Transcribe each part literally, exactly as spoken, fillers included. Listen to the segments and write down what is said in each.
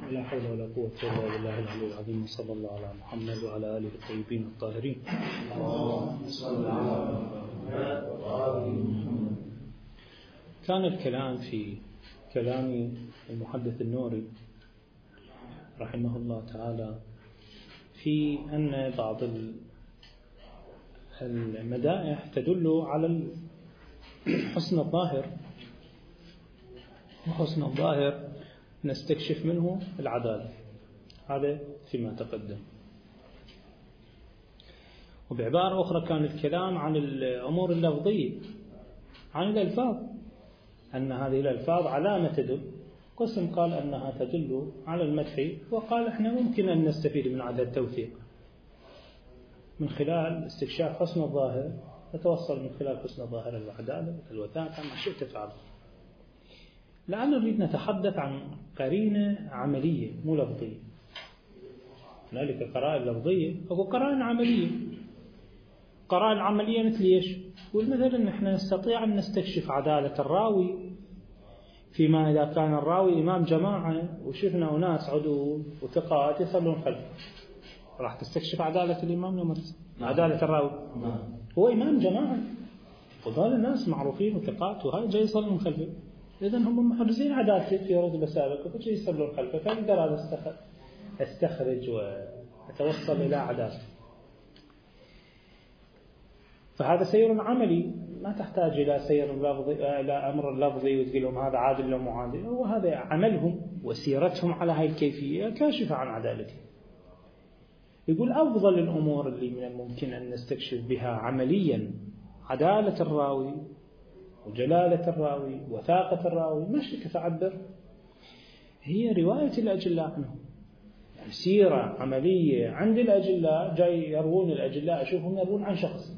لا حول ولا قوة إلا بالله العلي العظيم، وصلى الله على محمد وعلى آله الطيبين الطاهرين. كان الكلام في كلام المحدث النوري رحمه الله تعالى في أن بعض المدائح تدل على حسن الظاهر، وحسن الظاهر نستكشف منه العدالة، هذا فيما تقدم. وبعبارة أخرى كان الكلام عن الأمور اللفظية، عن الألفاظ، أن هذه الألفاظ علامة تدل. قسم قال أنها تدل على المدح، وقال إحنا ممكن أن نستفيد من هذا التوثيق من خلال استكشاف حسن الظاهر، نتوصل من خلال حسن الظاهر العدالة الوثاقة ما شئت فعل. الآن نريد نتحدث عن قرينة عملية مو لفظية. هنالك قرائن لفظية وقرائن عملية. قرائن عملية مثل ايش؟ يقول مثلا نحن نستطيع أن نستكشف عدالة الراوي فيما إذا كان الراوي إمام جماعة وشفنا أناس عدول وثقات يصلون خلفه، راح تستكشف عدالة الإمام لما عدالة الراوي هو إمام جماعة وهذول الناس معروفين وثقات وهاي جاي يصلون خلفه، إذن هم محرزين عدالته في رتبة سابقة فجاي يصلون خلفه، فأقدر هذا استخرج وأتوصل إلى عدالته. فهذا سير عملي، ما تحتاج إلى سير اللفظي، إلى أمر اللفظي وتقول لهم هذا عادل أو معادل، وهذا عملهم وسيرتهم على هاي الكيفية كاشفة عن عدالته. يقول أفضل الأمور اللي من الممكن أن نستكشف بها عمليا عدالة الراوي وجلالة الراوي وثاقة الراوي، ما شئت تعبر، هي رواية الأجلاء عنهم. يعني سيرة عملية عند الأجلاء، جاي يروون الأجلاء أشوفهم يروون عن شخص،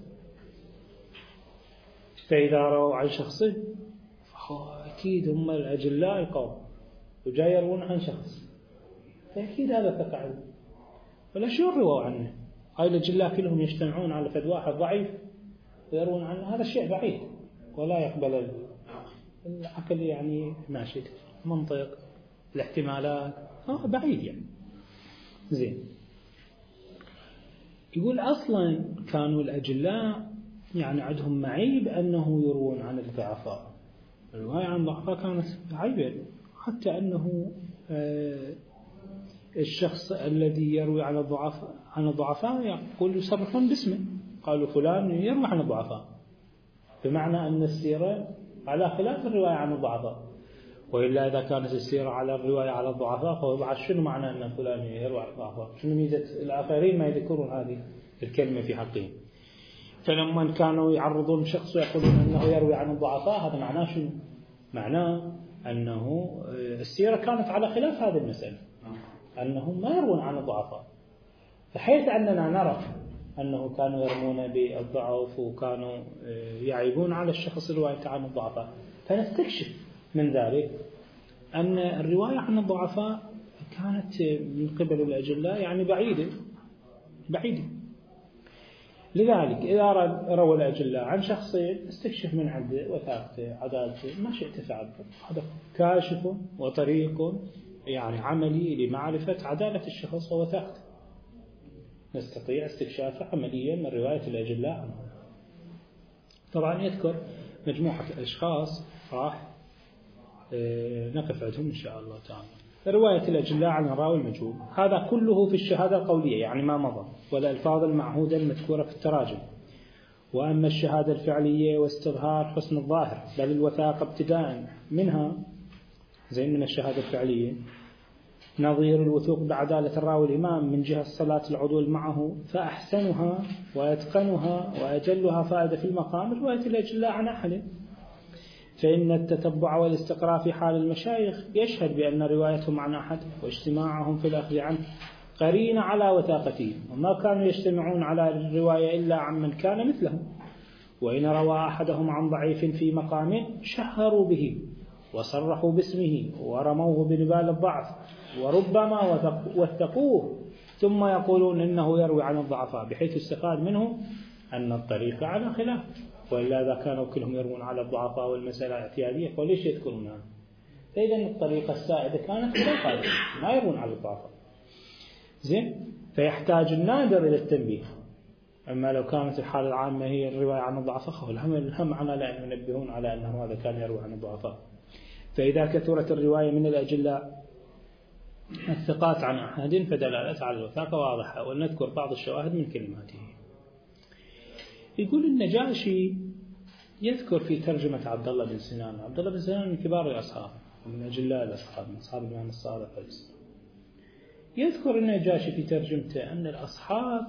فإذا رووا عن شخص أكيد هم الأجلاء القوم وجاي يروون عن شخص، فأكيد هذا ثقة عنه، ولا شو رووا عنه؟ هاي الأجلاء كلهم يجتمعون على فد واحد ضعيف ويروون عنه، هذا الشيء بعيد ولا يقبل العقل، يعني ماشي منطق الاحتمالات آه بعيد يعني. زين، يقول أصلا كانوا الأجلاء يعني عندهم معيب أنه يروون عن الضعفاء، الرواية عن الضعفاء كانت عيبة، حتى أنه آه الشخص الذي يروي عن الضعفاء عن الضعفاء يقول يصرفون باسمه، قالوا فلان يروي عن الضعفاء، بمعنى أن السيرة على خلاف الرواية عن الضعفاء. وإلا إذا كانت السيرة على الرواية على الضعفاء فهو بعد شنو معنى أن فلان يروي عن الضعفاء؟ شنو ميزة الآخرين ما يذكرون هذه الكلمة في حقهم؟ فلما كانوا يعرضون شخص ويقولون أنه يروي عن الضعفاء، هذا معناه شنو؟ معناه أنه السيرة كانت على خلاف هذه المسألة، أنهم ما يروون عن الضعفاء، فحيث أننا نرى أنه كانوا يرمون بالضعف وكانوا يعيبون على الشخص الرواية عن الضعفاء، فنستكشف من ذلك أن الرواية عن الضعفاء كانت من قبل الأجلاء يعني بعيدة بعيدة. لذلك إذا روى الأجلاء عن شخصين استكشف من عنده وثاقته عدالته، ما شئت فعل، هذا كاشف وطريق يعني عملي لمعرفة عدالة الشخص ووثاقته، نستطيع استكشافه عمليا من رواية الأجلاء عنه. طبعا يذكر مجموعة الأشخاص راح نقف عندهم إن شاء الله تعالى. رواية الأجلاء عن الراوي المجهول، هذا كله في الشهادة القولية يعني ما مضى، والألفاظ المعهودة المذكورة في التراجم. وأما الشهادة الفعلية واستظهار حسن الظاهر بل الوثاقة ابتداء منها، زي من الشهادة الفعلية نظير الوثوق بعدالة الراوي الإمام من جهة صلاة العدول معه، فأحسنها وأتقنها وأجلها فائدة في المقام رواية الأجلاء عن أحد، فإن التتبع والاستقراء في حال المشايخ يشهد بأن روايتهم عن أحد واجتماعهم في الأخذ عنه قرين على وثاقته، وما كانوا يجتمعون على الرواية إلا عمن كان مثلهم، وإن روى أحدهم عن ضعيف في مقام شهروا به وصرحوا باسمه ورموه بنبال الضعف وربما وثقوه، ثم يقولون إنه يروي عن الضعفاء، بحيث استفاد منه أن الطريق على خلاف. وإلا إذا كانوا كلهم يروون على الضعفاء والمسألة اعتيادية فليش يذكرونها؟ فإذا الطريقة السائدة كانت غير قائمة، ما يرون على الضعفاء. زين، فيحتاج النادر إلى التنبيه. أما لو كانت الحالة العامة هي الرواية عن الضعفاء، فالهم الهم عنا لا ينبهون على أنه هذا كان يروي عن الضعفاء. فإذا كثرت الرواية من الأجلاء الثقات عن أحد فدلالة على الوثاقة واضحة. ولنذكر بعض الشواهد من كلماته. يقول النجاشي يذكر في ترجمة عبد الله بن سنان، عبد الله بن سنان من كبار الأصحاب ومن أجلاء الأصحاب، من أصحاب الإمام الصادق. يذكر النجاشي في ترجمته أن الأصحاب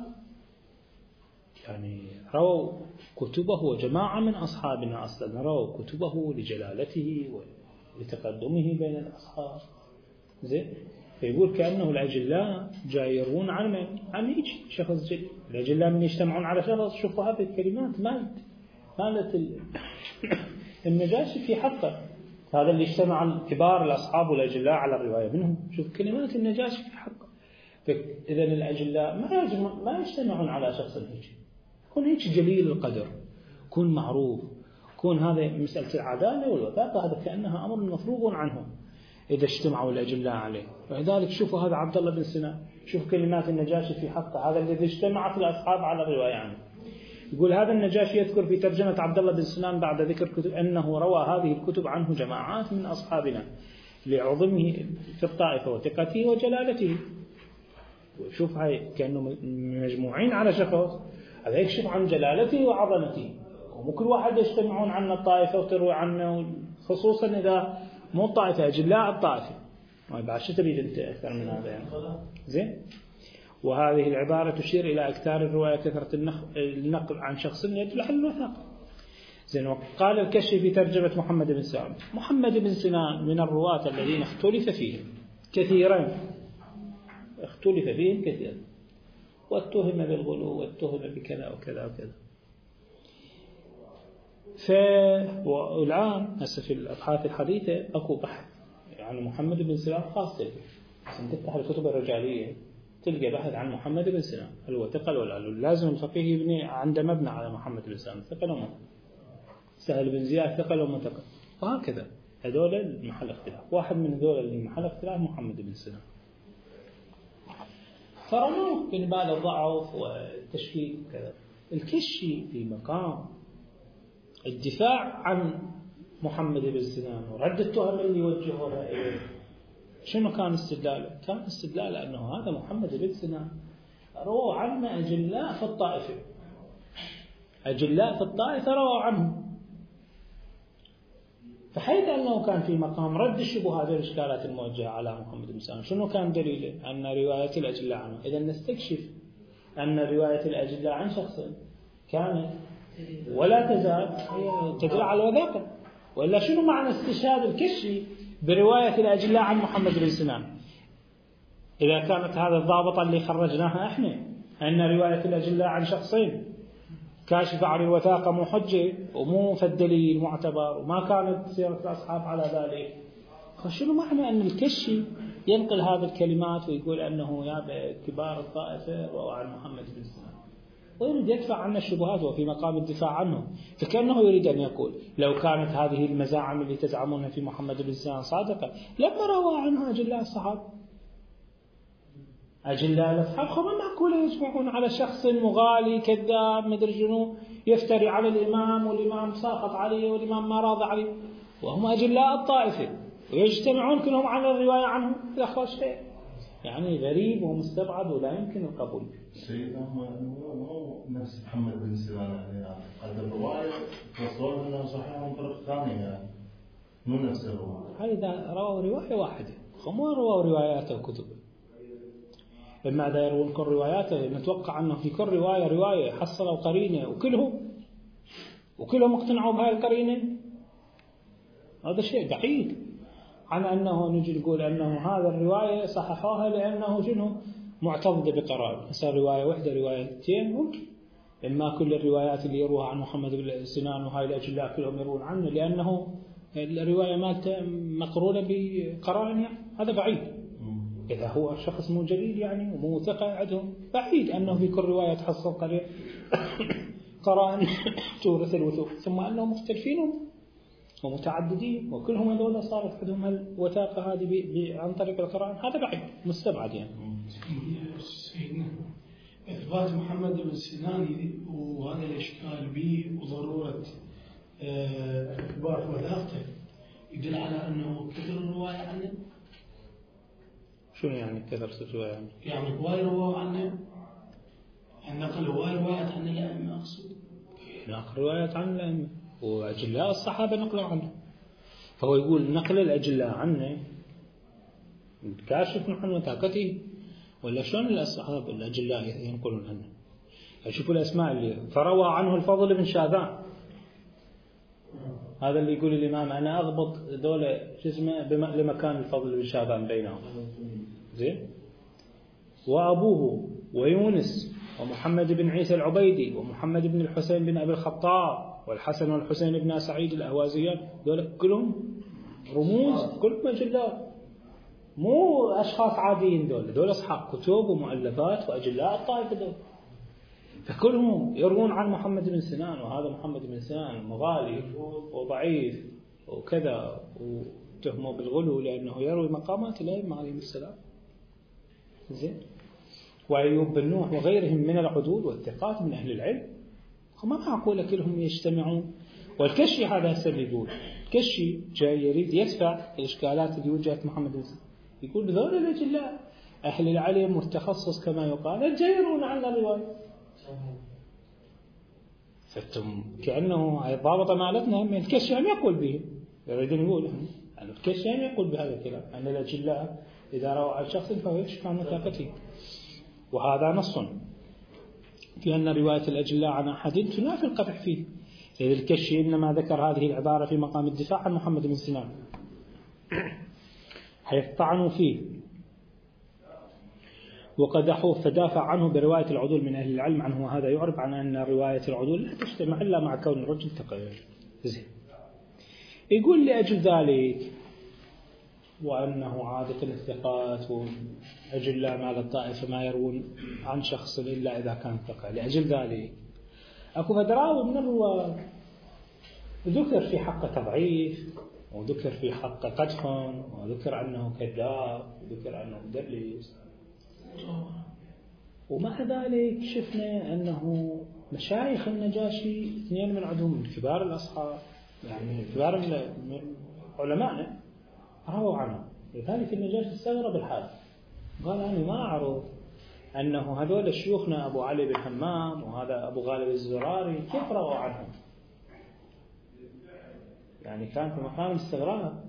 يعني رووا كتبه، وجماعة من أصحابنا أصلا رووا كتبه لجلالته ولتقدمه بين الأصحاب. زين، فيقول كأنه الأجلاء جاي يروون عن من؟ عن هيك شخص جليل. الأجلاء من يجتمعون على شخص، شوفوا هذه الكلمات مالت مالت النجاشي في حقه، هذا اللي اجتمع كبار الأصحاب والأجلاء على الرواية منهم. شوف كلمات النجاشي في حقه. إذا الأجلاء ما يجمع ما يجتمعون على شخص هيك، يكون هيك جليل القدر، يكون معروف، يكون هذا مسألة العدالة والوثاقة، هذا كأنها أمر مفروغ عنه إذا اجتمعوا الأجلاء عليه. ولذلك شوفوا هذا عبد الله بن سنان، شوف كلمات النجاشي في حقه، هذا الذي اجتمعت الأصحاب على الرواية عنه. يقول هذا النجاشي يذكر في ترجمة عبد الله بن سنان بعد ذكر كتب أنه روى هذه الكتب عنه جماعات من أصحابنا لعظمه في الطائفة وثقته وجلالته. شوف هاي كأنه مجموعين على شخص، هذا يكشف عن جلالته وعظمته، ومو كل واحد يجتمعون عنه الطائفة وتروي عنه، خصوصا إذا مو الطائفة أجلاء الطائفة. ما بعد شو تريد أنت أكثر من هذا يعني؟ زين. وهذه العبارة تشير إلى أكثر الرواية كثرة النقل عن شخص يدل على الوثاقة. زين. وقال الكشي في ترجمة محمد بن سنان، محمد بن سنان من الرواة الذين اختلف فيهم كثيرا، اختلف فيهم كثيرا، واتهم بالغلو واتهم بكذا وكذا وكذا. فالآن هسه في الأبحاث الحديثة أكو بحث يعني محمد بن سنان خاصة، بس تفتح الكتب الرجالية تلقى بحث عن محمد بن سنان، هل هو ثقل ولا لا؟ لازم الفقيه يبني عنده مبنى على محمد بن سنان، ثقل وما سهل بن زياد ثقل وما ثقل، وهكذا. هذول المحل اختلاف، واحد من هذول اللي محل اختلاف محمد بن سنان. فرموه بنبال الضعف والتشكيك وكذا. الكشي في مقام الدفاع عن محمد بن سنان ورد التهم اللي يوجهها إليه، شنو كان استدلاله؟ كان استدلاله أنه هذا محمد بن سنان روى عنه أجلاء في الطائفة، أجلاء في الطائفة روى عنه، فحيث أنه كان في مقام رد الشبهات والإشكالات الموجهة على محمد بن سنان، شنو كان دليله؟ أن رواية الأجلاء عنه. إذا نستكشف أن رواية الأجلاء عن شخص كانت ولا تزال تدل على الوثاقة، وإلا شنو معنى استشهاد الكشي برواية الأجلاء عن محمد بن سنان إذا كانت هذا الضابط اللي خرجناها إحنا أن رواية الأجلاء عن شخصين كاشفة عن الوثاقة مو حجة ومو فالدليل معتبر، وما كانت سيرة الأصحاب على ذلك. فشنو معنى أن الكشي ينقل هذه الكلمات ويقول أنه يا كبار الطائفة روى عن محمد بن سنان، ويريد يدفع عنا الشبهات وفي مقام الدفاع عنه؟ فكأنه يريد أن يقول لو كانت هذه المزاعم اللي تزعمونها في محمد بن سنان صادقة لما روى عنها أجلاء الصحابة. أجلاء الأصحاب خبر معقولة يجمعون على شخص مغالي كذاب مدري شنو يفتري على الإمام والإمام ساخط عليه والإمام ما راضى عليه، وهم أجلاء الطائفة ويجتمعون كلهم على الرواية عنه. لا خلاص شيء يعني غريب ومستبعد ولا يمكن القبول. سيدنا مو نفس محمد بن سنان يعني هذا الرواية تصور أنه صحيح من طرق ثانية يعني مو نفس الرواية. هذا رواه رواية واحدة، خموا رواه رواياته وكتبه. إما إذا يروون كل رواياته نتوقع أنه في كل رواية رواية حصلوا قرينة وكلهم وكلهم اقتنعوا بهاي القرينة. هذا شيء بعيد عن أنه نجي نقول أنه هذا الرواية صححوها لأنه شنو معتضد بقرار. مثلا رواية واحدة روايتين ممكن، إما كل الروايات اللي يروها عن محمد بن سنان وهاي الأجلاء كلهم يروون عنه لأنه الرواية مالته مقرونة بقرائن يعني. هذا بعيد. إذا هو شخص مو جليل يعني ومو ثقة عندهم بعيد أنه في كل رواية تحصل قرائن تورث الوثوق، ثم أنهم مختلفين ومتعددين، وكلهم هذول صارت عندهم الوثاقة هذه عن طريق القرآن، هذا بعيد مستبعد يعني. سيدنا إثبات محمد بن سنان وهذا الإشكال به وضرورة إثبات وثاقته يدل على أنه كثر الرواية عنه. شنو يعني كثر الرواية عنه؟ يعني هواي رواية عنه، النقل هواي روايات عن الأئمة أقصد. نقل روايات عن الأئمة وأجلاء الصحابة نقلوا عنه، فهو يقول نقل الأجلاء عنه كاشف عن وثاقته، ولا شلون الأصحاب الأجلاء ينقلون عنه؟ شوفوا الأسماء اللي فروى عنه الفضل بن شاذان، هذا اللي يقول الإمام أنا أضبط دولة جسمه لمكان الفضل بن شاذان بينهم، زين. وأبوه ويونس ومحمد بن عيسى العبيدي ومحمد بن الحسين بن أبي الخطاب والحسن والحسين بن سعيد الأهوازيان، دول كلهم رموز، كلهم أجلاء، مو أشخاص عاديين، دول دول أصحاب كتب ومؤلفات وأجلاء الطائفة دول، فكلهم يروون عن محمد بن سنان. وهذا محمد بن سنان مغالي وضعيف وكذا، وتهمه بالغلو لأنه يروي مقامات الأئمة عليهم السلام، زين. وأيوب بن نوح وغيرهم من العدول والثقات من أهل العلم، ما معقول كلهم يجتمعون. والكشي هذا السبب يقول الكشي جاي يريد يدفع الإشكالات اللي وجهت محمد بن سنان، يقول بذول الأجلاء أهل العلم والتخصص كما يقال يجيرون عن الرواية، فتم كأنه ضابط مالتنا من الكشي هم يقول به، يريدون يقول أن الكشي هم يقول بهذا الكلام أن الأجلاء إذا روى عن شخص فهو يكشف عن وثاقته. وهذا نص في أن رواية الأجلاء عن أحد تنافي القطع فيه، إذ الكشي إنما ذكر هذه العبارة في مقام الدفاع عن محمد بن سنان حيث طعنوا فيه وقدحوه، فدافع عنه برواية العدول من أهل العلم عنه، وهذا يعرب عن أن رواية العدول لا تجتمع إلا مع كون الرجل تقي. زين. يقول لأجل ذلك وأنه عادة الثقات وأجلاء مال الطائفة ما يروون عن شخص إلا إذا كان ثقة، لأجل ذلك أكو فدراوي من الرواة ذكر في حق تضعيف، وذكر في حق قدح، وذكر أنه كذاب، وذكر أنه مدلس، ومع ذلك شفنا أنه مشايخ النجاشي اثنين من عندهم من كبار الأصحاب، يعني كبار من علمائنا رووا عنه. لذلك النجاشي استغرب الحال، قال أنا ما أعرف أنه هذول شيوخنا أبو علي بن حمام وهذا أبو غالب الزراري كيف رووا عنهم، يعني كان في مقام الاستغراب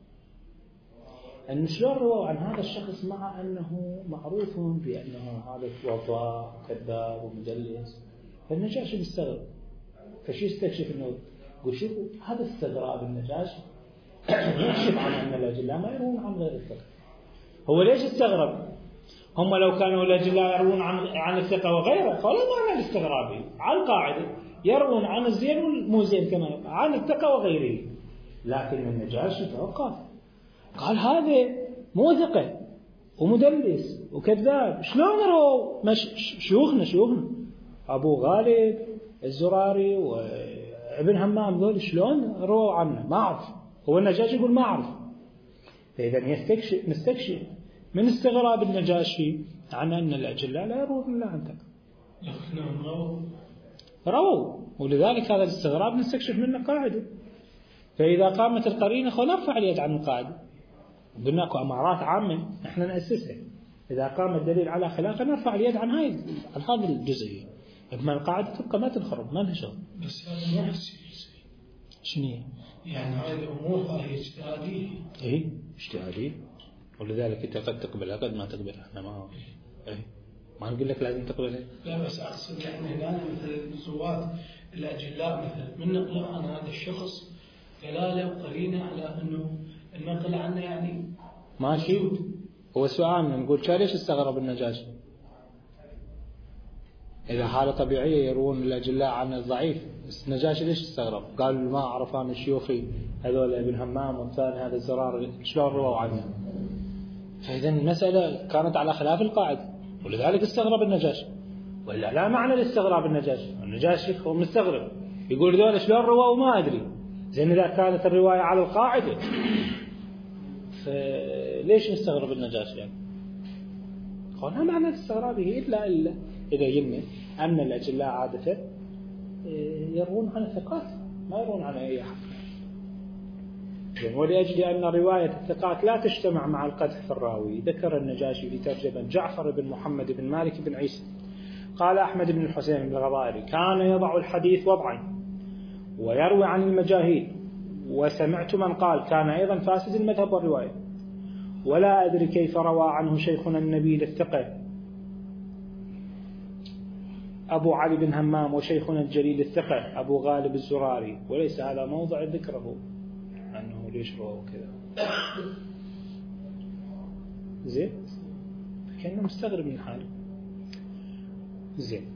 أن شلون رووا عن هذا الشخص مع أنه معروف بأنه هذا وضاع وكذاب ومدلس. فالنجاشي بيستغرب، فشي استكشف أنه يقول شوفوا هذا استغراب النجاشي يكشف عن أن الأجلاء ما يروون عن غير الثقة. هو ليش استغرب؟ هم لو كانوا الأجلاء يروون عن عن الثقة وغيره فلا معنى الاستغرابي، على القاعدة يروون عن الزين والمو زين كما عن الثقة وغيره. لكن النجاشي توقف، قال هذا مو ثقة ومدلس وكذاب، شلون رو مش شيوخنا شيوخنا أبو غالب الزراري وابن همام ذول شلون رو عنه؟ ما أعرف. هو النجاشي يقول ما أعرف. فإذا يستكشف نستكشف من استغراب النجاشي عن أن الأجلاء لا يروون إلا عن ثقة. رووا رووا، ولذلك هذا الاستغراب نستكشف منه قاعدة. فإذا قامت القرينة فنرفع اليد عن القاعدة، قلنا اكو امارات عامه احنا ناسسها، اذا قام الدليل على خلافه نرفع اليد عن هاي عن هذه الجزئيه، اما القاعده تبقى ما تنخرب ما لها شغل. بس هذا مو نفسي شنو يعني هذه الامور هاي اجتهاديه. اي اجتهاديه، ولذلك انت قد تقبلها قد ما تقبلها، احنا ما اي ما نقول لك لازم تقبلها. لا بس اقصد احنا هنا مثل الزوات الاجلاء مثلا من نقل عن هذا الشخص دلاله وقرينه على انه النقل عنه يعني ماشي. هو سؤالنا نقول ليش استغرب النجاشي؟ إذا حالة طبيعية يروون الأجلاء عن الضعيف، النجاشي ليش استغرب؟ قال ما أعرف أنا شيوخي هذول ابن همام والثاني هذا الزرار شلون رووا عنه. فإذا المسألة كانت على خلاف القاعدة، ولذلك استغرب النجاشي. ولا لا معنى لاستغراب النجاشي، النجاشي هو مستغرب يقول ذول شلون رووا وما أدري. زين إذا كانت الرواية على القاعدة فليش نستغرب النجاشي يعني؟ قالنا معنى استغرابه إلا إلا إذا قلنا أن الأجلاء عادة يروون عن الثقات ما يروون عن أي أحد. ولأجل أن رواية الثقات لا تجتمع مع القدح في الراوي ذكر النجاشي في ترجمة جعفر بن محمد بن مالك بن عيسى قال أحمد بن الحسين بن الغضائري كان يضع الحديث وضعا ويروي عن المجاهيل، وسمعت من قال كان أيضا فاسد المذهب والرواية، ولا أدري كيف روى عنه شيخنا النبيل الثقة أبو علي بن همام وشيخنا الجليل الثقة أبو غالب الزراري، وليس هذا موضع ذكره أنه ليش رواه كذا. زين كأنه مستغرب من حاله. زين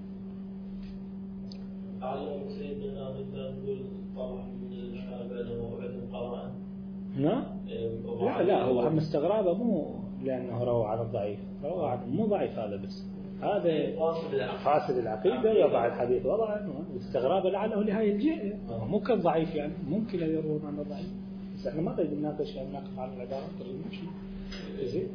على سيدنا نقول طبعا من الشارع وعدم قرائن. نعم لا لا هو هم استغرابه مو لأنه روى على الضعيف، روى على مو ضعيف هذا بس هذا فاسد العقيدة يضع الحديث وضعا، واستغرابه لعله لهذه الجهة مو كالضعيف يعني ممكن أن يروون عن الضعيف، بس احنا ما قد نناقش يعني ناقش عن العبارات المشي. زين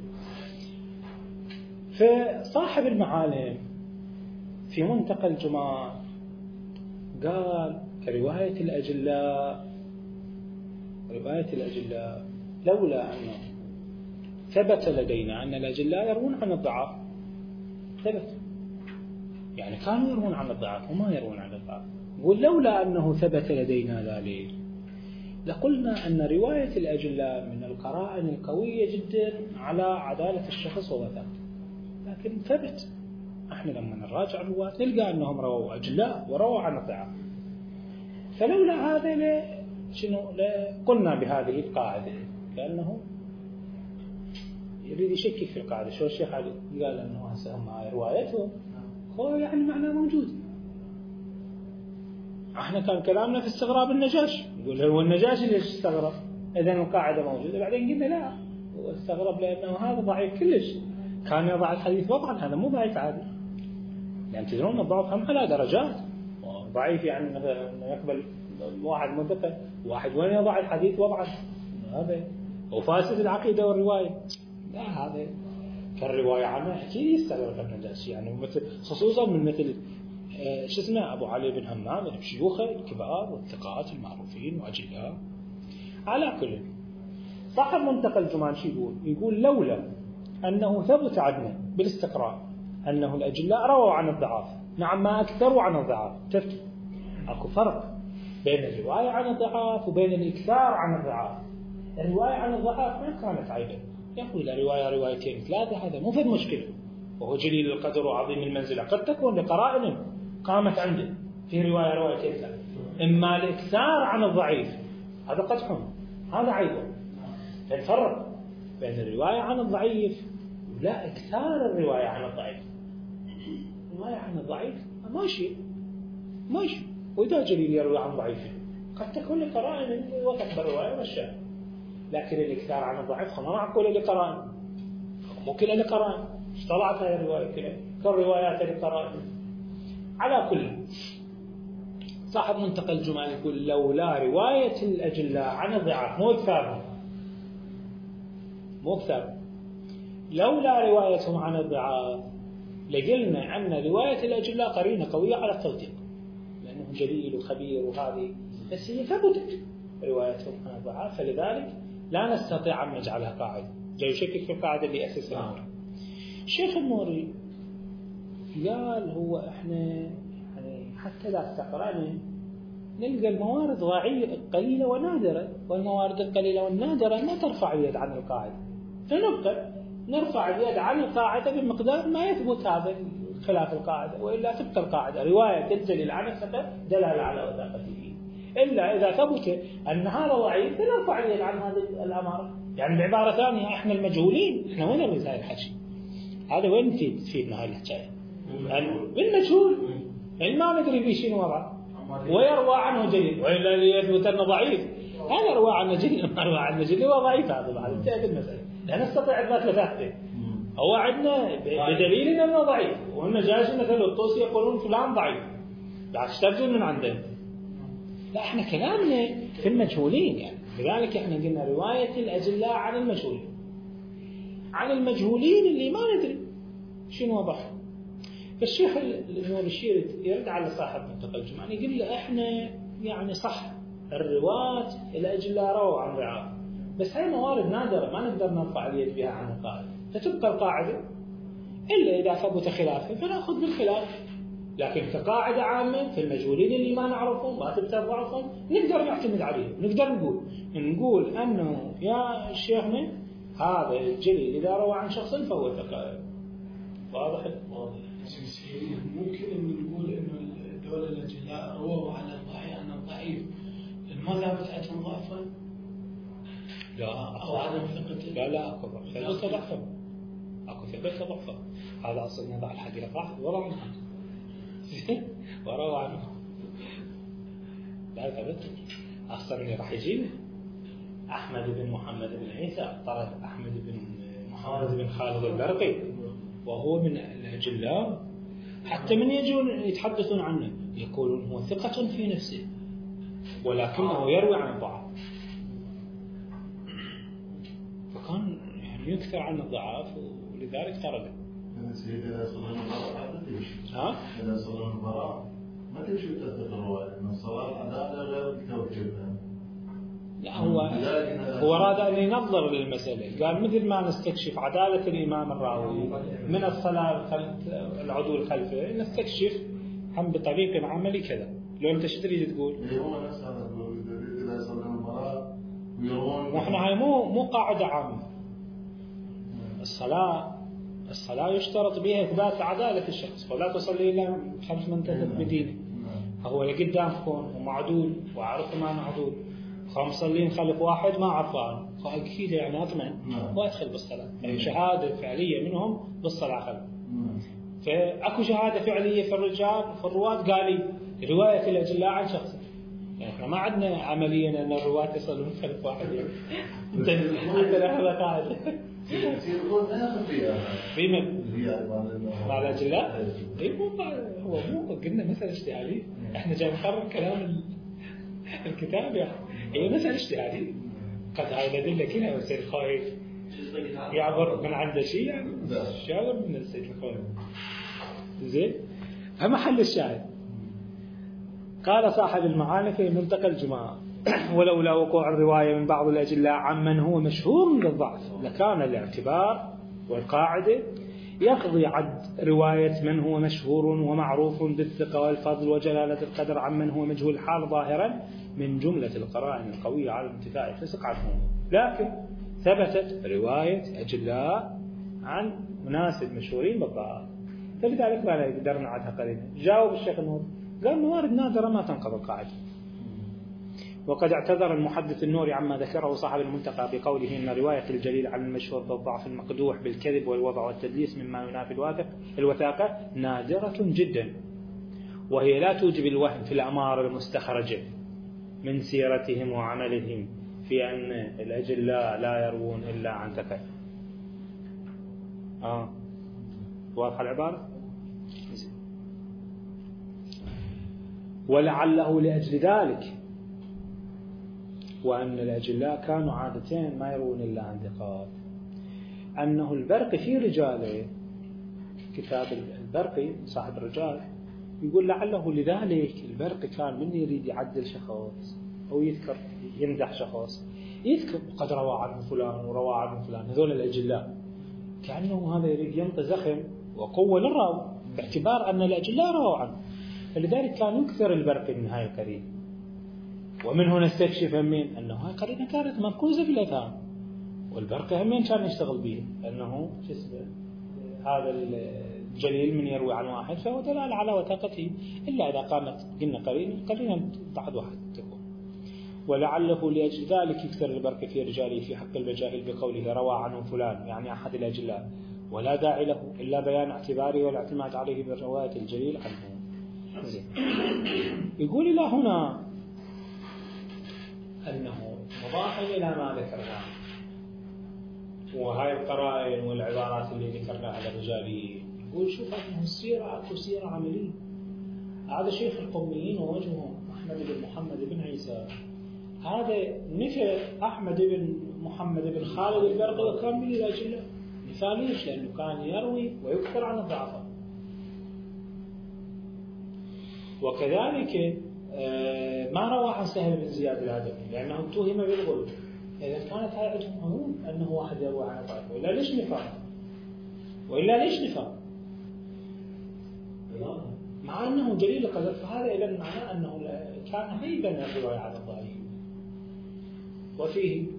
فصاحب المعالم في منتقى الجمال قال رواية الأجلاء رواية الأجلاء لولا أنه ثبت لدينا أن الأجلاء يروون عن الضعاف ثبت يعني كانوا يروون عن الضعاف وما يروون عن الضعاف، ولولا أنه ثبت لدينا ذلك لقلنا أن رواية الأجلاء من القرائن القوية جدا على عدالة الشخص ووثاقته، لكن ثبت احنا لما نراجع الرواة نلقى أنهم رووا أجلاء ورووا عن الضعاف، فلولا هذا ل... شنو قلنا بهذه القاعدة كأنه يريد يشكك في القاعدة. شو الشيخ علي قال أنه هسه مع روايته هو يعني معناه موجود. احنا كان كلامنا في استغراب النجاشي، يقول هو النجاشي ليش استغرب إذا القاعدة موجودة، بعدين قلنا لا هو استغرب لأنه هذا ضعيف كلش كان يضع الحديث وضعا، هذا مو ضعيف عادي يعني تدرون الضعف هم على درجات، ضعيف يعني مثلا يقبل واحد منتقد واحد وين يضع الحديث وضعا هذا وفاسد العقيدة والرواية، لا هذا كالرواية عنه أكيد يستغرب النجاشي يعني مثل خصوصا من مثل شو اسمه أبو علي بن همام من شيوخه الكبار والثقات المعروفين وأجلاء. على كل صاحب منتقى الجمال شو يقول؟ يقول لولا أنه ثبت عندنا بالاستقراء أنه الأجلاء رووا عن الضعاف، نعم ما أكثروا عن الضعاف، تفكر أكو فرق بين الرواية عن الضعاف وبين الإكثار عن الضعاف. الرواية عن الضعاف ما كانت عيبا، يقول رواية روايتين ثلاثة هذا مو في مشكلة، وهو جليل القدر وعظيم المنزلة، قد تكون لقرائن قامت عنده في رواية روايتين ثلاثة. إما الإكثار عن الضعيف هذا قدح، هذا عيب. الفرق بين الرواية عن الضعيف ولا إكثار الرواية عن الضعيف. الرواية عن الضعيف ماشي ماشي، وإذا جليل يروي عن ضعيف قد تكون لقرائن وقت بالرواية والشأن، لكن الإكثار عن الضعيف ما معقولة لقرائن، مو كلها لقرائن، ايش طلعت هذه الرواية كلها كالروايات لقرائن. على كل صاحب منتقى الجمال يقول لولا رواية الأجلاء عن الضعاف مو إكثارهم مو إكثارهم لولا روايتهم عن الضعاف لقلنا أن رواية الأجلاء قرينة قوية على التوثيق لأنه جليل وخبير وهذه، بس هي ثبتت روايتهم عن الضعاف، فلذلك لا نستطيع أن نجعلها قاعدة. جاي يشكك في القاعدة اللي أسسها النوري. الشيخ النوري قال هو إحنا يعني حتى لا استقرأنا نلقى الموارد ضعيفة قليلة ونادرة، والموارد القليلة والنادرة ما ترفع اليد عن القاعدة، فنبقى نرفع اليد عن القاعدة بمقدار ما يثبت هذا خلاف القاعدة، وإلا تبقى القاعدة رواية تدل عن الثقة دلالة على وثاقته، إلا إذا ثبت أن هذا ضعيف فنرفع اليد عن هذه الأمارة. يعني بعبارة ثانية إحنا المجهولين إحنا وين نريد هذا الحكي؟ هذا وين تفيد تفيدنا هذه الحكاية؟ بالمجهول يعني ما ندري في شيء وضع ويروى عنه جيد، وإلا يثبت أنه ضعيف هذا روى عنه جيد ما روى عنه جيد هو ضعيف، هذا بعد انتهت المسألة، لا نستطيع إثبات وثاقته. هو عندنا بدليل أنه ضعيف، وأن جاش مثل الطوسي يقولون فلان ضعيف، لا تستفزون من عنده. لا احنا كلامنا في المجهولين يعني، لذلك احنا قلنا رواية الأجلاء عن المجهولين، عن المجهولين اللي ما ندري شنو وضعهم. فالشيخ النور الشيري يرد على صاحب منطقة الجمعاني يقول له احنا يعني صح الرواة الأجلاء رووا عن ضعاف، بس هاي موارد نادرة ما نقدر نرفع اليد بها عن القاعدة، فتبقى القاعدة إلا إذا ثبت خلافه فنأخذ بالخلاف. لكن كقاعدة عامة في المجهولين اللي ما نعرفهم ما ثبت ضعفهم نقدر نعتمد عليهم، نقدر نقول نقول أنه يا شيخنا هذا الجلي إذا روى عن شخص فهو ثقة. واضح؟ واضح. ممكن إن نقول إنه الدولة الأجلاء رووا على الضعيف أنه ضعيف المذهب بتاعتهم ضعفا؟ لا أو عدم ثقته؟ لا لا أكو ثبت ضعفا، أكو ثبت ضعفا. هذا أصلا نضع الحديث واحد ورا عنه وروى عنه لا ثبت. أصلا راح يجيب أحمد بن محمد بن عيسى طرد أحمد بن محمد بن خالد البرقي وهو من الأجلاء، حتى من يجون يتحدثون عنه يقولون هو ثقة في نفسه ولكنه يروي عن الضعف، فكان يعني يكثر عن الضعف ولذلك طرده. إذا صلى المباراة ما تمشي. ها؟ إذا صلى المباراة ما تمشي تثق الرواية، إن الصلاة عدالة غير التوكيل. لا هو هو أراد أن ينظر للمسألة، قال مثل ما نستكشف عدالة الإمام الراوي من الصلاة خلف العدول خلفه نستكشف هم بطريق عملي كذا. لو أنت شو تريد تقول؟ هو نفس هذا إذا صلى المباراة ويروون. وإحنا هاي مو مو قاعدة عامة. الصلاة الصلاة يشترط بها إثبات عدالة الشخص، فلا تصلي إلا خلف من تثق بدينه. هو لقدامكم ومعدول وأعرف ما معدول، خمسين خلف واحد ما عرفان، فأكيد يعني أطمئن وأدخل بالصلاة. يعني شهادة فعلية منهم بالصلاة خلف. فأكو شهادة فعلية في الرجال في الرواة قال لي رواية الأجلاء عن شخص، يعني إحنا ما عندنا عمليا أن الرواة يصلون خلف واحد. أنت حتى لحظة قاعد. يقول ما يأخذ فيها. في من؟ مع الأجلاء؟ إيه مو هو مو قلنا مسألة اجتهادية. إحنا جاي نقرر كلام الكتاب يعني. هي مسألة اجتهادية. قد هاي الأدلة كلها والسيد الخوئي يعبر من عنده شيء يعني شاور من السيد الخوئي. زين؟ فمحل الشاهد قال صاحب المعاني في منطقة الجماعة ولولا وقوع الرواية من بعض الأجلاء عمن هو مشهور بالضعف لكان الاعتبار والقاعدة يقضي عد رواية من هو مشهور ومعروف بالثقة والفضل وجلالة القدر عمن هو مجهول الحال ظاهرا من جملة القرائن القوية على الانتفاع الفسق عنهم. لكن ثبتت رواية أجلاء عن مناسب مشهورين بالضعف، فلذلك ما نقدر نعدها قليلا. جاوب الشيخ النور قال موارد نادرة ما تنقض القاعدة. وقد اعتذر المحدث النوري عما ذكره صاحب المنتقى بقوله إن رواية الجليل عن المشهور بالضعف المقدوح بالكذب والوضع والتدليس مما ينافي الواثق الوثاقة نادرة جدا، وهي لا توجب الوهم في الأمار المستخرجة من سيرتهم وعملهم في أن الأجلاء لا يروون إلا عن ثقة. آه واضح العبارة؟ ولعله لأجل ذلك وأن الأجلاء كانوا عادتين ما يروون إلا عن ثقات، أنه البرقي في رجاله كتاب البرقي صاحب الرجال يقول لعله لذلك البرقي كان من يريد يعدل شخص أو يذكر يمدح شخص يذكر قد روى عنه فلان وروى عنه فلان هذول الأجلاء، كأنه هذا يريد ينطي زخم وقوة للراوي باعتبار أن الأجلاء رووا عنه، فلذلك كان يكثر البرقي من هاي القرينة. ومن هنا نستكشف همين أنه هاي قرينة كانت مركوزة في الأذهان، والبرقي همين كان يشتغل به أنه هذا الجليل من يروي عن واحد فهو دلالة على وثاقته، إلا إذا قامت قلنا قرينة قرينة بعد واحد تكون. ولعله لأجل ذلك يكثر البرقي في رجاله في حق المجاهيل بقوله روى عنه فلان يعني أحد الأجلاء، ولا داعي له إلا بيان اعتباره والاعتماد عليه بالرواية الجليل عنه. يقول إلى هنا أنه مضاف إلى ما ذكرناه وهاي القرائن والعبارات اللي ذكرناها على الرجاليين، يقول شوف أنه السيرة أكو سيرة عملية. هذا شيخ القوميين ووجههم أحمد بن محمد بن عيسى. هذا نفى أحمد بن محمد بن خالد البرقي وكان من الأجلاء. نفى ليش؟ لأنه كان يروي ويكثر عن الضعفاء. وكذلك ما روى عن سهل بن زياد العدوي لأنه اتهم بالغلو. إذا كانت هاي عندهم عموم أنه واحد يروى عن ضعف، وإلا ليش نفى؟ وإلا ليش نفى؟ مع أنه جليل القدر، فهذا إذا معناه أنه كان عيبا الرواية عن الضعيف. وفيه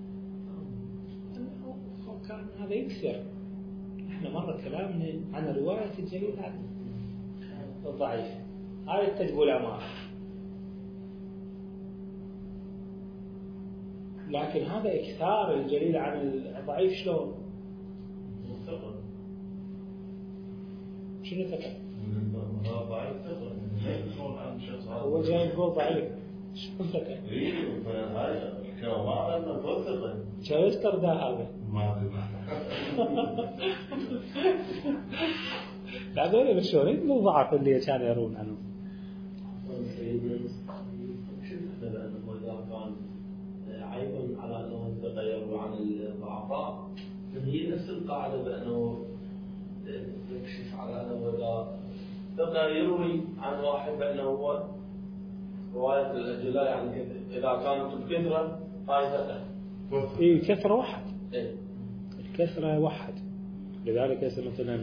أنه كان هذا يكثر. إحنا مرة كلامنا عن رواية الجليل عن الضعيف، هذا التدب الأمانة. لكن هذا إكثار الجليل عن الضعيف شلون؟ شنو ثقة؟ هو جاي يقول ضعيف. شنو ثقة؟ إيه فهاي كانوا ما عندنا ثقة. شو يستردى هذا؟ ما أدري. لا هذول مشهورين بالضعف اللي كانوا يرون عنه. عيبا على أنه الثقة يروي عن الضعفاء، هي نفس القاعدة بأنه تكشف على أنه إذا ثقة يروي عن واحد بأنه هو رواية الأجلاء، يعني إذا كانت الكثرة هاي ثقة. إيه كثرة واحد. إيه. الكثرة واحد. لذلك مثلا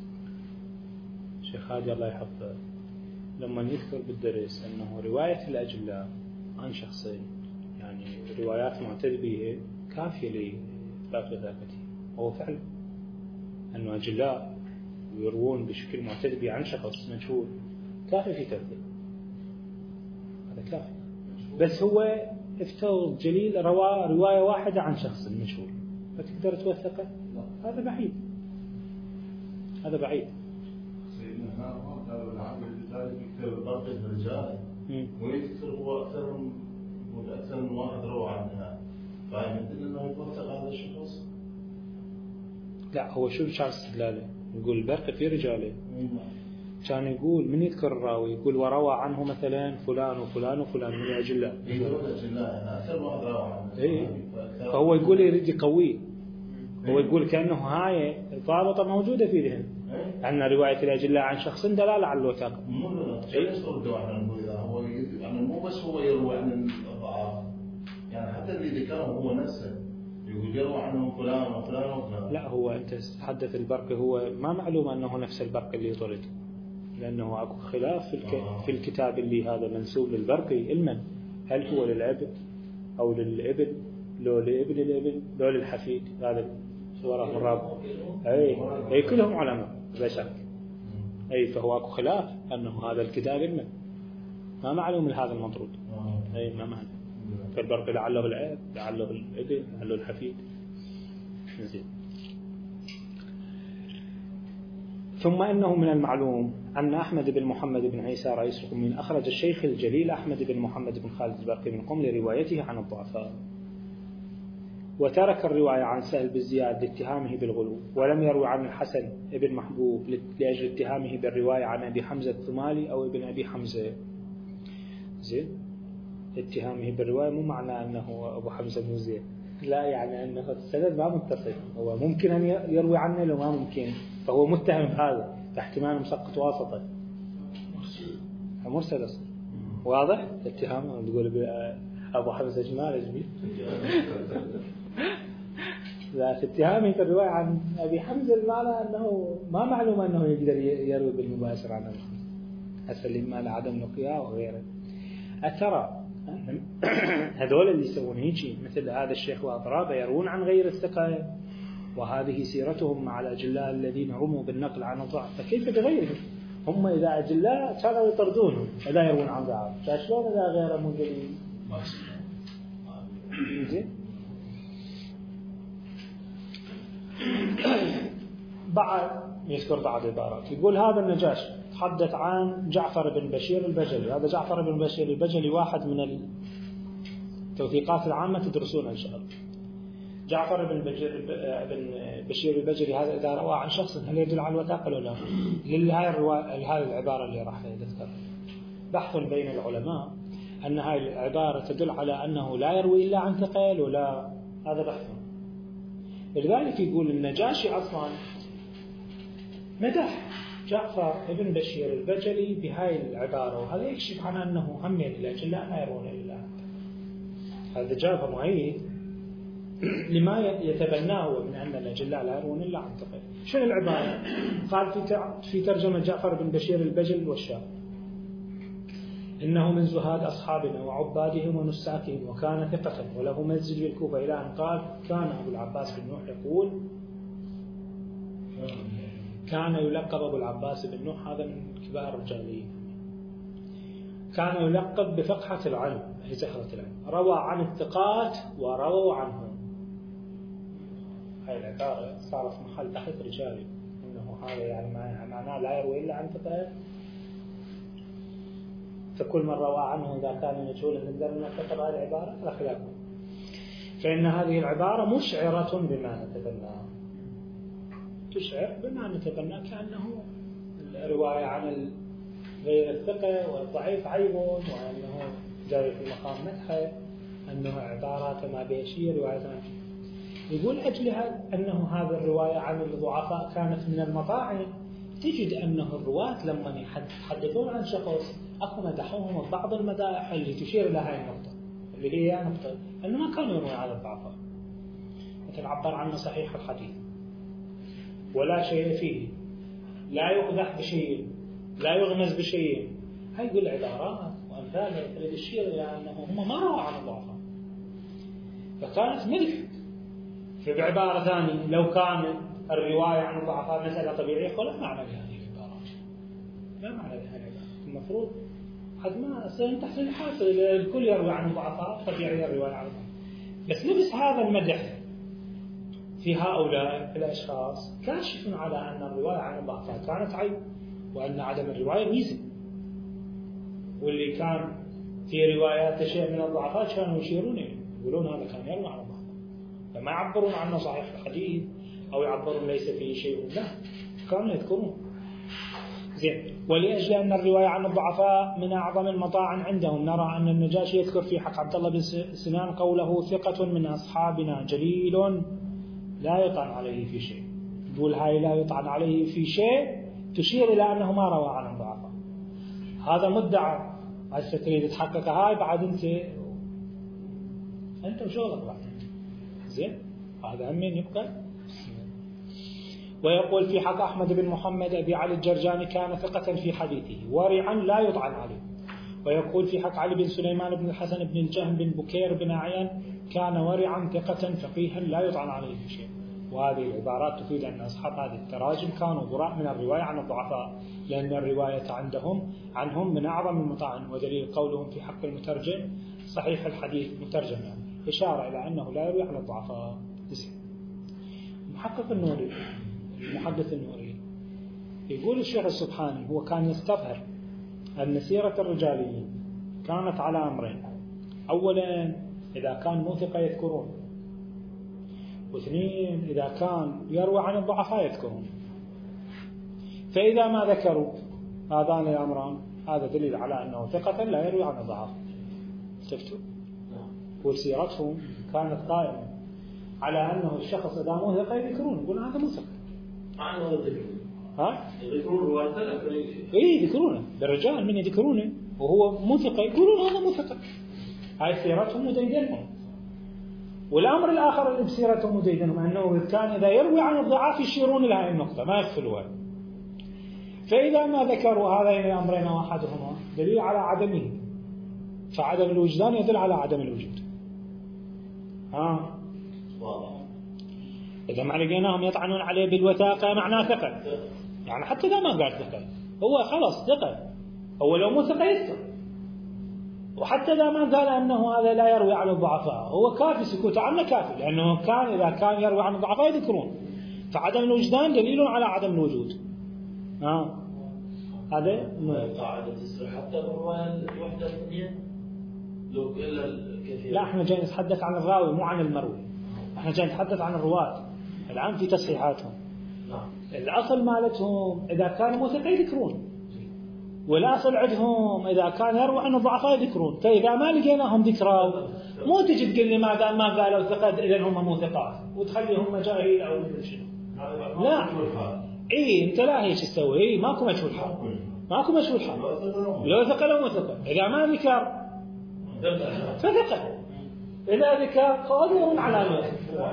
شيخ هادي الله يحفظه لما يذكر بالدرس أنه رواية الأجلاء عن شخصين، يعني روايات معتد بها كافية لإثبات وثاقته. هو فعلا أنه أجلاء ويروون بشكل معتد به عن شخص مجهول كافي في تثبيت، هذا كافي. بس هو افترض جليل روى رواية واحدة عن شخص مجهول، فتقدر توثقه؟ هذا بعيد، هذا بعيد. سيدنا هنا قالوا العامل الثالث يكثر باقي الرجال ويكثر هو أكثر من أكثر من واحد روى عنها، فيمكن أنه يتوثق هذا الشخص. لا هو شو كان استدلاله؟ يقول البرقي في رجاله، كان يقول من يذكر الراوي يقول وروى عنه مثلا فلان وفلان وفلان من الأجلاء. أكثر واحد روى عنه. إيه. فهو يقول يريد يقويه. هو يقول كأنه هاي ضابطة موجودة في ذهن أن رواية الأجلاء عن شخص دلالة على الوثاقة. مو لا شيء يصير واحد نقول إذا هو يعني مو بس هو يروي عن الضعاف، يعني حتى اللي ذكره هو نفسه يقول يروي عنه فلان وفلان وفلان. لا هو أنت تحدث البرقي، هو ما معلوم أنه نفس البرقي اللي طرد، لأنه أكو خلاف في, الك... آه. في الكتاب اللي هذا منسوب للبرقي علما، هل هو للعبد أو للابن لو لابن الابن لو للحفيد، هذا صورة الرابع. أي أي كلهم علماء لا شك. أي فهو أكو خلاف أنه هذا الكتاب علما، ما معلوم لهذا المطرود. أي ما معلوم. فالبرقي لعله العبد لعله الابن لعله الحفيد. زين. ثم إنه من المعلوم أن أحمد بن محمد بن عيسى رئيس القمين أخرج الشيخ الجليل أحمد بن محمد بن خالد البرقي من قم لروايته عن الضعفاء، وترك الرواية عن سهل بن زياد لاتهامه بالغلو، ولم يروي عن الحسن بن محبوب لأجل اتهامه بالرواية عن أبي حمزة الثمالي أو ابن أبي حمزة. زين. اتهامه بالرواية مو معنى أنه أبو حمزة مو زين، لا يعني أنه السند ما متصل، هو ممكن أن يروي عنه لو ما ممكن، فهو متهم بهذا، فاحتمال مسقط واسطة مرسل أصلا. واضح اتهامه تقول أبو حمزة جمال جميل. لا اتهامه في الرواية عن أبي حمزة المعنى أنه ما معلوم أنه يقدر يروي بالمباشر عن أبو حمزة، أسلم ما لعدم نقياه وغيره. أترى هذول اللي يسوون هيجي مثل هذا الشيخ وأضرابه يروون عن غير الثقة، وهذه سيرتهم مع الأجلاء الذين رموا بالنقل عن الضعف، فكيف بغيرهم؟ هم إذا أجلاء كانوا يطردونهم ولا يروون عن ضعف، فشلون إذا غير موجودين؟ زين. بعد يذكر بعض العبارات، يقول هذا النجاشي تحدث عن جعفر بن بشير البجلي. هذا جعفر بن بشير البجلي واحد من التوثيقات العامة تدرسونها إن شاء الله. جعفر بن بشير بن بشير البجلي هذا إذا روى عن شخص هل يدل على الوثاقة ولا لا؟ لهذه الرواية هذه العبارة اللي راح نذكرها. بحث بين العلماء أن هذه العبارة تدل على أنه لا يروي إلا عن ثقل ولا، هذا بحث. لذلك يقول النجاشي أصلا مدح جعفر ابن بشير البجلي بهاي العبارة، وهذا يكشف عن أنه هم من الأجلاء لا يرون إلا. هذا جاب مؤيد لما يتبناه من أن الأجلاء لا يرون إلا عن ثقل. شنو العبارة؟ قال في في ترجمة جعفر بن بشير البجل والشاب: إنه من زهاد أصحابنا وعبادهم ونساكهم، وكان ثقة وله مسجد بالكوفة، إلى أن قال: كان أبو العباس بن نوح يقول، كان يلقب أبو العباس بن نوح، هذا من كبار الرجاليين، كان يلقب بفقحة العلم أي زهرة العلم، روى عن الثقات ورووا عنهم. هاي العبارة صارت محل بحث رجالي، إنه هذا يعني معناه لا يروي إلا عن ثقات، فكل من روى عنه إذا كان مجهولا نقدر نعتبر هذه العبارة على خلافه. فإن هذه العبارة مشعرة بما نتبناه، تشعر بما نتبناه كأنه الرواية عن غير الثقة والضعيف عيب، وأنه جاي في مقام مدحه، أنه عبارات ما بيشير رواية ما فيه. يقول أجلها أنه هذا الرواية عن الضعفاء كانت من المطاعن، تجد أنه الرواة لما يحدثون عن شخص أكو مدحوهم بعض المدائح اللي تشير إلى هاي النقطة، اللي هي نقطة أنه ما كانوا يروون على الضعفاء، مثل عبر عنه صحيح الحديث ولا شيء فيه، لا يقدح بشيء، لا يغمز بشيء. هاي يقول العبارات وأمثالها تريد تشير إلى أنه هم ما رووا عن الضعفاء، فكانت مدح. فبعبارة ثانية لو كان الرواية عن الضعفاء مسألة طبيعية فلا معنى لهذه العبارات، لا معنى لهذه العبارات. المفروض حد ما سين تحصيل حاصل، الكل يروي عن الضعفاء طبيعية الرواية عن الضعفاء، بس لبس هذا المدح في هؤلاء الأشخاص كاشف على أن الرواية عن الضعفاء كانت عيب، وأن عدم الرواية ميزة، واللي كان في روايات شيء من الضعفاء كانوا يشيرون إليه، يقولون هذا كان يروي عن الضعفاء، فما يعبرون عنه صحيح الحديث أو يعبرون ليس فيه شيء، لا كانوا يذكرون. زين. ولأجل أن الرواية عن الضعفاء من أعظم المطاعن عندهم، نرى أن النجاشي يذكر في حق عبد الله بن سنان قوله: ثقة من أصحابنا جليل لا يطعن عليه في شيء. يقول هاي لا يطعن عليه في شيء تشير إلى أنه ما روى عن الضعفاء، هذا مدعى. هسه تريد تحقق هاي بعد أنت أنت وشغلك بعد. زين. هذا همين يبقى. ويقول في حق أحمد بن محمد أبي علي الجرجاني: كان ثقة في حديثه ورعا لا يطعن عليه. ويقول في حق علي بن سليمان بن الحسن بن الجهم بن بكير بن عيان: كان ورعا ثقة فقيها لا يطعن عليه في شيء. وهذه العبارات تفيد أن أصحاب هذه التراجم كانوا براء من الرواية عن الضعفاء، لأن الرواية عندهم عنهم من أعظم المطاعن. ودليل قولهم في حق المترجم صحيح الحديث مترجم، يعني إشارة إلى أنه لا يروي عن الضعفاء. المحقق النوري المحدث النوري يقول الشيخ السبحاني هو كان يستظهر أن سيرة الرجاليين كانت على أمرين: أولا إذا كان مو ثقة يذكرون، واثنين إذا كان يروى عن الضعفاء يذكرون. فإذا ما ذكروا هذان الأمران هذا دليل على أنه ثقة لا يروي عن الضعف. شفتوا؟ وسيرتهم كانت قائمة على أنه الشخص إذا مو ثقة يذكرون، يقول هذا مو ثقة. مع أنه يذكرون. ها؟ يذكرون روايته لكن إيه يذكرونه، بالرجال من يذكرونه وهو مو ثقة يقولون هذا مو ثقة. هاي سيرتهم وديدنهم. والأمر الآخر اللي بسيرتهم وديدنهم أنه كان إذا يروي عن الضعاف يشيرون إلى هذه النقطة ما يغفلوها. فإذا ما ذكروا هذين الأمرين واحدهما دليل على عدمه، فعدم الوجدان يدل على عدم الوجود. ها؟ واضح. إذا ما لقيناهم يطعنون عليه بالوثاقة معناه ثقة، يعني حتى إذا ما قال ثقة هو خلاص ثقة، هو لو مو ثقة يذكر. وحتى إذا ما قال أنه هذا لا يروي عن الضعفاء هو كافي، سكوت عنه كافي، لأنه كان إذا كان يروي عن الضعفاء يذكرون. فعدم الوجدان دليل على عدم الوجود. ها هذا قاعدة تصير حتى بالرواية الوحدة الثانية لو إلا الكثير. لا احنا جاي نتحدث عن الراوي مو عن المروي، احنا جاي نتحدث عن الرواة الآن في تصحيحاتهم. نعم. الأصل مالتهم إذا كانوا موثقين يذكرون، والأصل عندهم إذا كان يروى عن الضعفاء يذكرون، فإذا ما لقيناهم ذكروا مو تجي تقول لي ما دام ما قالوا ثقات إذا هم مو ثقات وتخليهم مجاهيل أو مثل شنو. لا إيه أنت لا هيك تسوي، إيه ماكو مجهول حال، ماكو مجهول حال، لو ثقة لو مو ثقة، إذا ما ذكر فثقة، إذا ذكر قادر على ما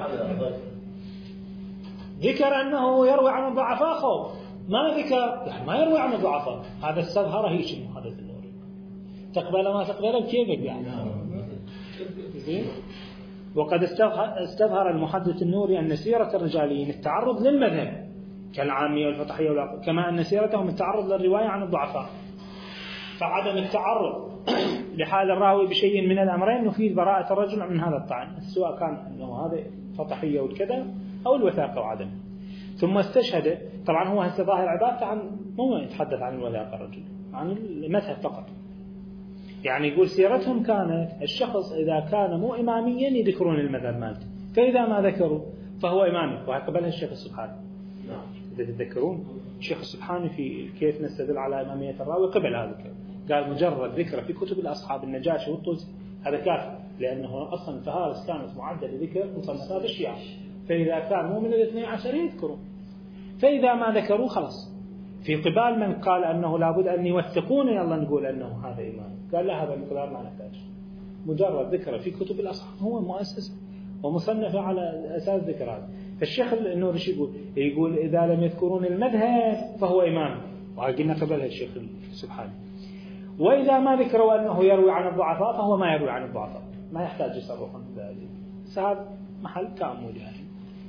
ذكر أنه يروي عن الضعفاء خوف، ما ذكر يعني ما يروي عن الضعفاء، هذا استظهر هي شنو محدث النوري، تقبل ما تقبله بكيفك يعني. زين. وقد استظهر المحدث النوري أن سيرة الرجاليين التعرض للمذهب كالعامية والفطحية والعقل، كما أن سيرتهم التعرض للرواية عن الضعفاء، فعدم التعرض لحال الراوي بشيء من الأمرين نفيد براءة الرجل من هذا الطعن، سواء كان أنه هذا فطحية والكذا أو الوثاقة وعدم. ثم استشهد، طبعا هو هسه ظاهر عبارته عن مو يتحدث عن الوثاقة الرجل، عن المذهب فقط، يعني يقول سيرتهم كانت الشخص إذا كان مو إماميا يذكرون المذهب مالته، فإذا ما ذكروا فهو إمامي، وقبلها الشيخ السبحاني. إذا تذكرون الشيخ السبحاني في كيف نستدل على إمامية الراوي قبل هذا الكلام، قال مجرد ذكره في كتب الأصحاب النجاشي والطوسي هذا كافي، لأنه أصلا فهارس كانت معدة لذكر مصنفات الشيعة، فإذا كان مو من الاثني عشر يذكروا، فإذا ما ذكروا خلاص. في قبال من قال أنه لابد أن يوثقون يلا نقول أنه هذا إمام، قال لا هذا المقدار ما نحتاج، مجرد ذكره في كتب الأصحاب هو مؤسس ومصنف على أساس ذكر هذا. فالشيخ النوري شو يقول؟ يقول إذا لم يذكرون المذهب فهو إمام، وقلنا قبلها الشيخ سبحانه. وإذا ما ذكروا أنه يروي عن الضعفاء فهو ما يروي عن الضعفاء، ما يحتاج يصرفون ذلك، هذا محل تأمل يعني.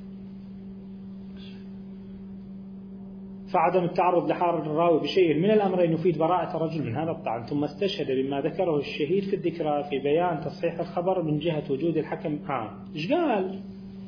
فعدم التعرض لحال الراوي بشيء من الأمرين يفيد براءة الرجل من هذا الطعن. ثم استشهد بما ذكره الشهيد في الذكرى في بيان تصحيح الخبر من جهة وجود الحكم عام. إيش قال؟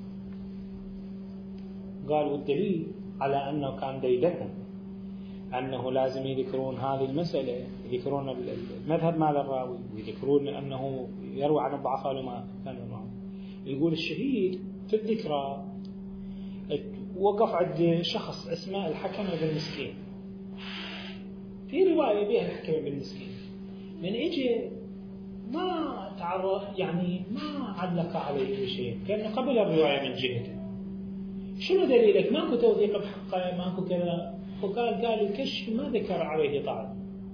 قال والدليل على أنه كان ديدنهم أنه لازم يذكرون هذه المسألة، يذكرون المذهب مال الراوي ويذكرون أنه يروي عن الضعفاء لما كانوا معه. يقول الشهيد في الذكرى وقف عند شخص اسمه الحكم بن مسكين، في رواية بها الحكم بن مسكين، من إجي ما تعرف يعني ما علق عليه بشيء، كأنه قبل الرواية من جهته. شنو دليلك؟ ماكو توثيق بحقه، ماكو كذا. وقال قال الكشف ما ذكر عليه طعن،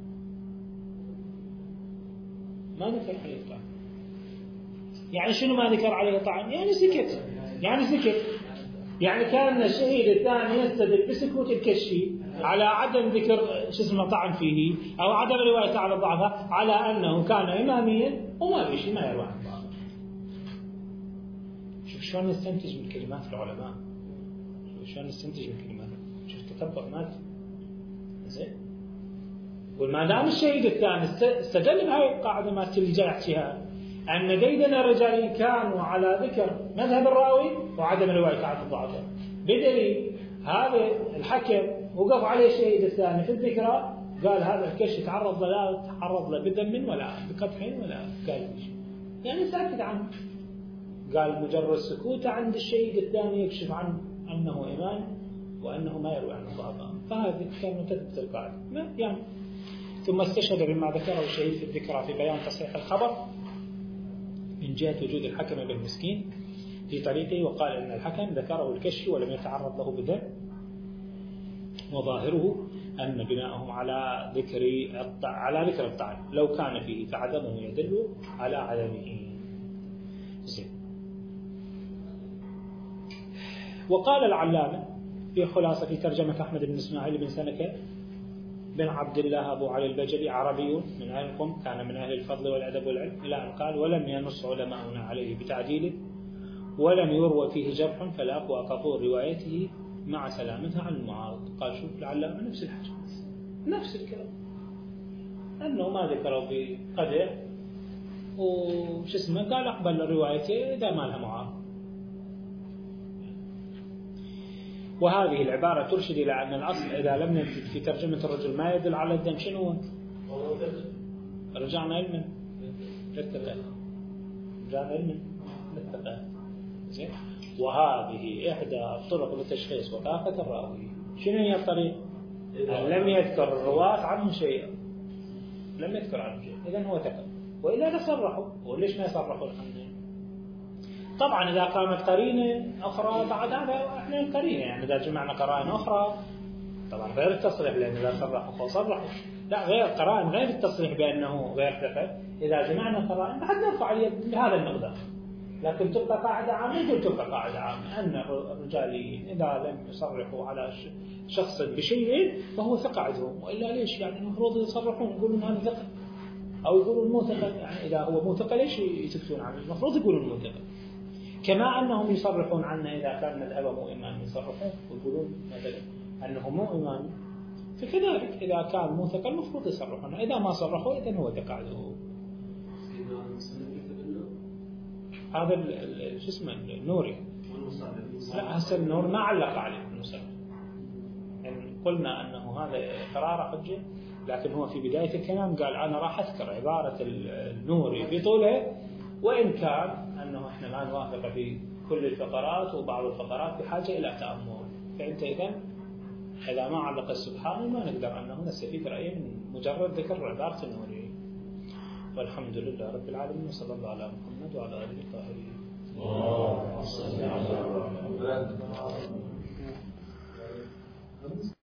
ما ذكر عليه طعن. يعني شنو ما ذكر عليه طعن؟ يعني سكت، يعني سكت، يعني كان الشهيد الثاني يستدل بسكوت الكشفي على عدم ذكر شو اسمه طعن فيه أو عدم روايته على الضعفاء، على أنه كان إماميا وما في شيء ما يروي عن الضعفاء. شوف شلون نستنتج من كلمات العلماء، شوف شلون نستنتج من كلمات، شوف التتبع مالته. زين. وما دام الشهيد الثاني استدل بهاي القاعدة ما تلجأ احتها أن ديدن الرجال كانوا على ذكر مذهب الراوي وعدم روايته عن الضعفاء، بدليل هذا الحكم وقف عليه الشهيد الثاني في الذكرى قال هذا الكشف تعرض لا تعرض له بدم ولا بقدح ولا قال شيء، يعني ساكت عنه. قال مجرد سكوته عند الشهيد الثاني يكشف عن أنه إمام وأنه ما يروي عن الضعفاء، فهذه كانت تثبت القاعدة يعني. ثم استشهد بما ذكره الشهيد في الذكرى في بيان تصحيح الخبر من جهة وجود الحكم بن مسكين في طريقه، وقال إن الحكم ذكره الكشف ولم يتعرض له بذنب، وظاهره أن بناءهم على ذكر على ذكر الطعن لو كان فيه فعدمه يدل على عدمه. زين. وقال العلامة في خلاصة في ترجمة أحمد بن إسماعيل بن سنكة بن عبد الله أبو علي البجلي عربي من أهل القم، كان من أهل الفضل والأدب والعلم، إلى أن قال ولم ينص علماؤنا عليه بتعديله ولم يروى فيه جرح، فلا أقوى قبول روايته مع سلامتها عن المعارض. قال شوف العلامة نفس الحاجة نفس الكلام، أنه ما ذكروا بقدر وش اسمه قال أقبل روايته إذا ما لها معارض. وهذه العبارة ترشد إلى أن الأصل إذا لم نجد في ترجمة الرجل ما يدل على الدم شنو هو؟ رجعنا علما للتقى رجعنا علما للتقى. زين. وهذه إحدى الطرق لتشخيص وثاقة الراوي. شنو هي الطريق؟ أن لم يذكر الرواة عنه شيئا، لم يذكر عنه شيء، إذن هو ثقة، وإلا لا صرحوا، وليش ما يصرحوا عنه؟ طبعا إذا كانت قرينة أخرى بعد هذا إحنا قرينة، يعني إذا جمعنا قرائن أخرى طبعا غير التصريح، لأن إذا صرحوا فصرحوا، لا غير قرائن غير التصريح بأنه غير ثقة، إذا جمعنا قرائن بعد نرفع اليد بهذا المقدار. لكن تبقى قاعدة عامة، يقول تبقى قاعدة عامة أن الرجاليين إذا لم يصرحوا على شخص بشيء فهو ثقة عندهم، وإلا ليش يعني المفروض يصرحون يقولون هذا ثقة أو يقولون مو ثقة؟ يعني إذا هو مو ثقة ليش يسكتون عنه؟ المفروض يقولون مو ثقة. كما أنهم يصرحون عنه إذا كان مذهبه مو إمام يصرحون ويقولون مثلا أنه مو إمام، فكذلك إذا كان مو ثقة المفروض يصرحون، إذا ما صرحوا إذن هو ثقة عندهم. هذا شو اسمه النوري، لا هسه النور ما علق عليه المسلم، يعني قلنا أنه هذا قرار حجة، لكن هو في بداية الكلام قال أنا راح أذكر عبارة النوري بطولها، وإن كان أنه إحنا ما نوافق في كل الفقرات وبعض الفقرات بحاجة إلى تأمل. فأنت إذا إذا ما علق السبحاني ما نقدر أنه نستفيد رأيه من مجرد ذكر عبارة النوري. والحمد لله رب العالمين، وصلى الله على محمد وعلى آله الطاهرين.